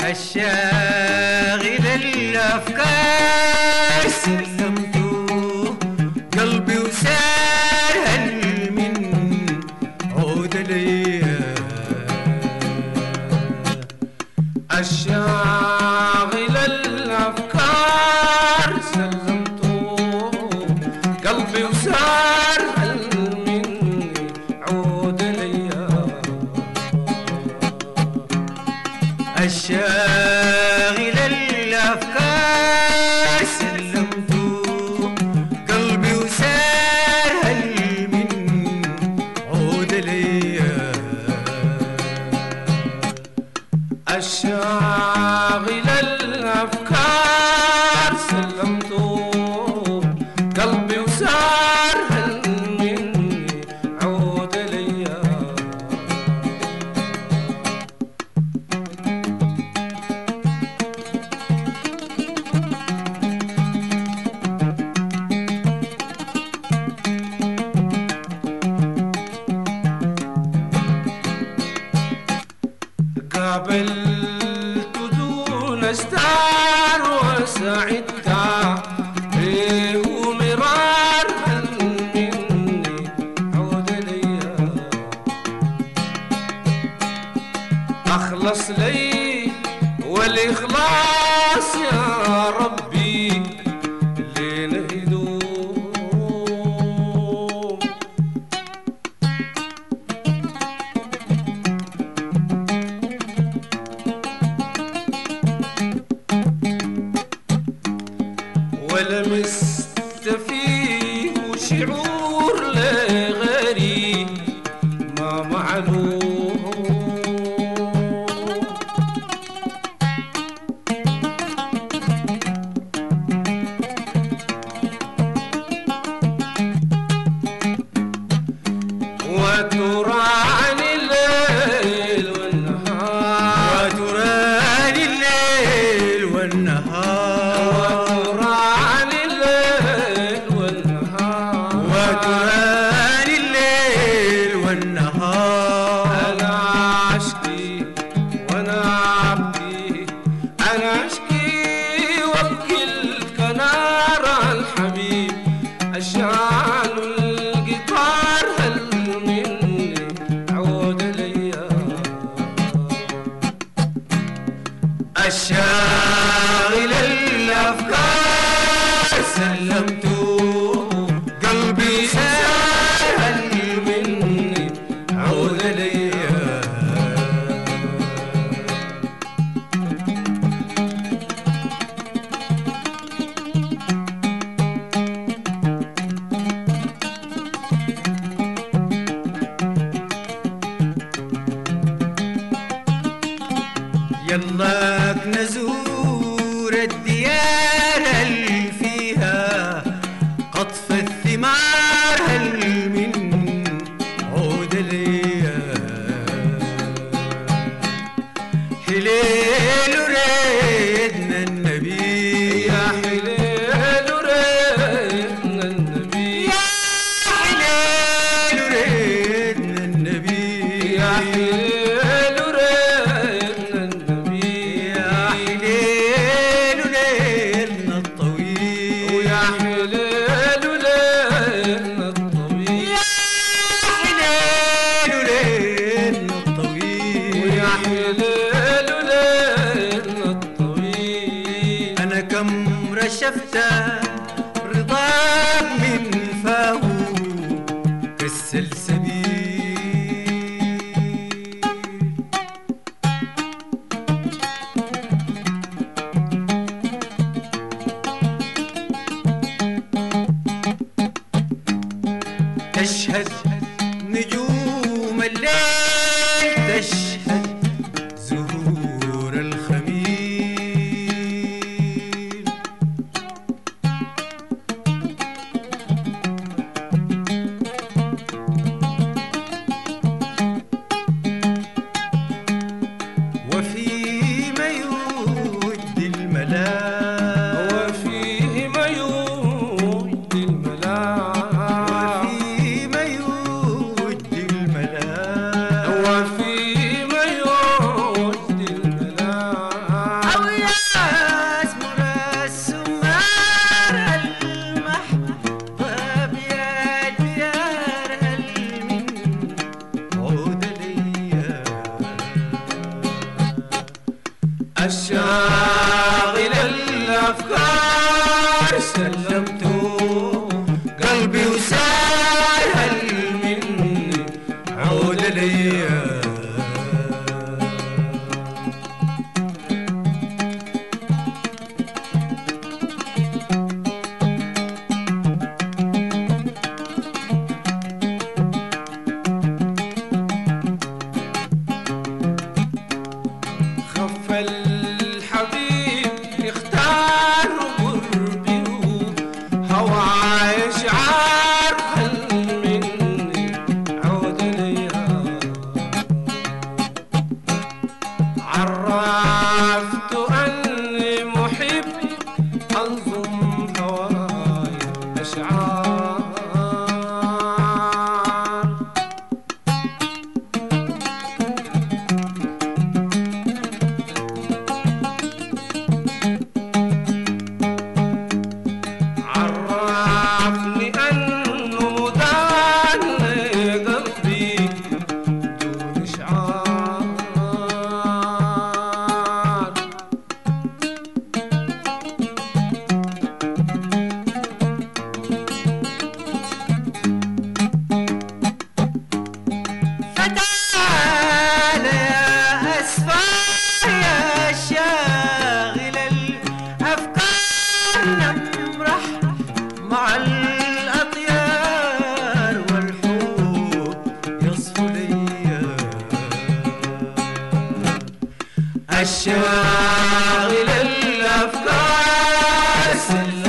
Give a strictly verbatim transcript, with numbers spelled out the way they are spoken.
الشاغل الأفكار سلمته قلبي وسار هل من عود ليا الشاغل الأفكار سلمته قلبي وسار هل من عود ليا الشاغل الأفكار سلمته قلبي وسار هل من عود ليا الشاغل الأفكار سلمته قلبي وسار هل من عود ليا قابلت دون استار وسعدت بيه مرار هل مني عود ليا أخلص لي والإخلاص يا ربي لين يدوم ولمست فيه شعور لغيري ما معلوم وتراني الليل والنهار وتراني الليل والنهار وتراني الليل والنهار وتراني الليل والنهار أنا أشكي وأنا أبكي أنا أشكي وأبكي الكنار الحبيب أشعل القطار هل مني عود ليا الشاغل الأفكار سلمته قلبي سار هل مني عود ليا يلاك نزور الديار اللي فيها قطف الثمار هل من عود ليا حليل ريدنا النبي يا حليل ريدنا النبي يا حليل ريدنا النبي يا حليل أنا كم رشفت رضاك من فاه كالسلسبيل تشهد نجوم الليل تشهد زهور الخميل وفيه ما يود الملاك وفيه ما يود الملاك وفيه ما يود الشاغل الأفكار سلمته قلبي وسهل مني عود الأيام. خف الحبيب يختار قربي وهوى يشعر هل مني عود الأيام. عرفت أني محب أنظم هواي أشعار. عرفني أنه مدان قلبي دون إشعار. فتعال يا أسفار يا شاغل الأفكار نمرح مع الأطيار والحب يصفو الأيام. الشاغل الأفكار